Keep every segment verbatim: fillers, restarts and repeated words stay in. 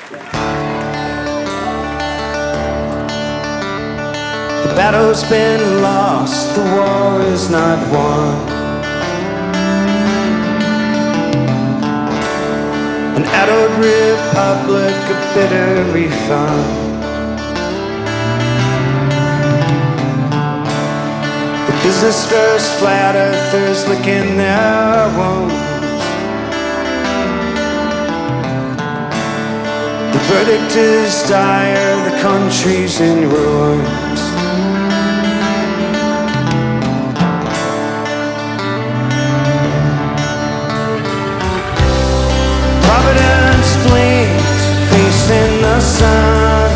The battle's been lost, the war is not won. An addled republic, a bitter refund. The business first, flat earthers licking their wounds. The verdict is dire, the country's in ruins. Providence blinked, facing the sun.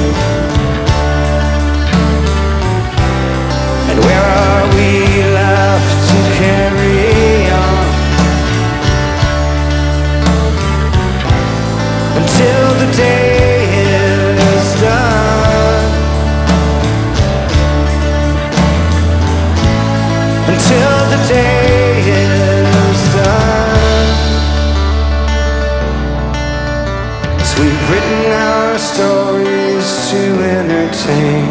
And where are we left to carry on? Until the day is done. Until the day is done. We've written our stories to entertain.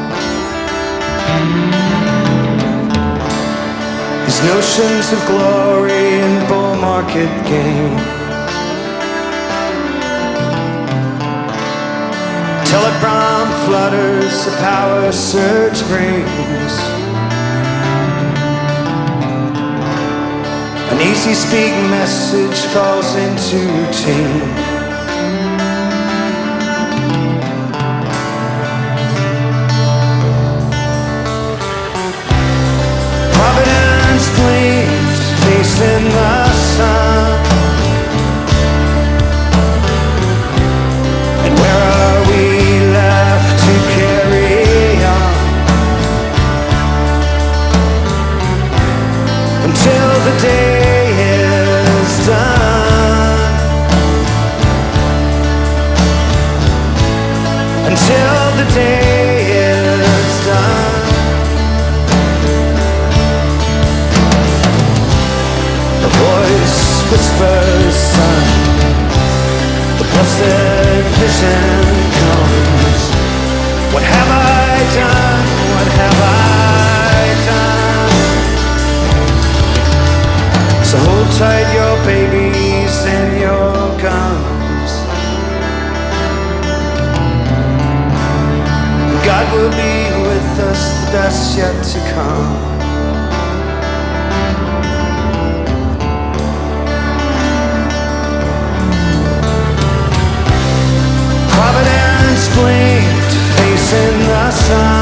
These notions of glory and bull market gain. Telegram flutters, a power surge brings. An easy speak message falls into routine. Providence blinked, facing the sun. And where are we left to carry on? Until the day is done. Until the day is done. The voice whispers, son, the blessed vision comes. What have I done? What have I done? So hold tight your babies and your guns. God will be with us, the best yet to come. Providence blinked, facing the sun.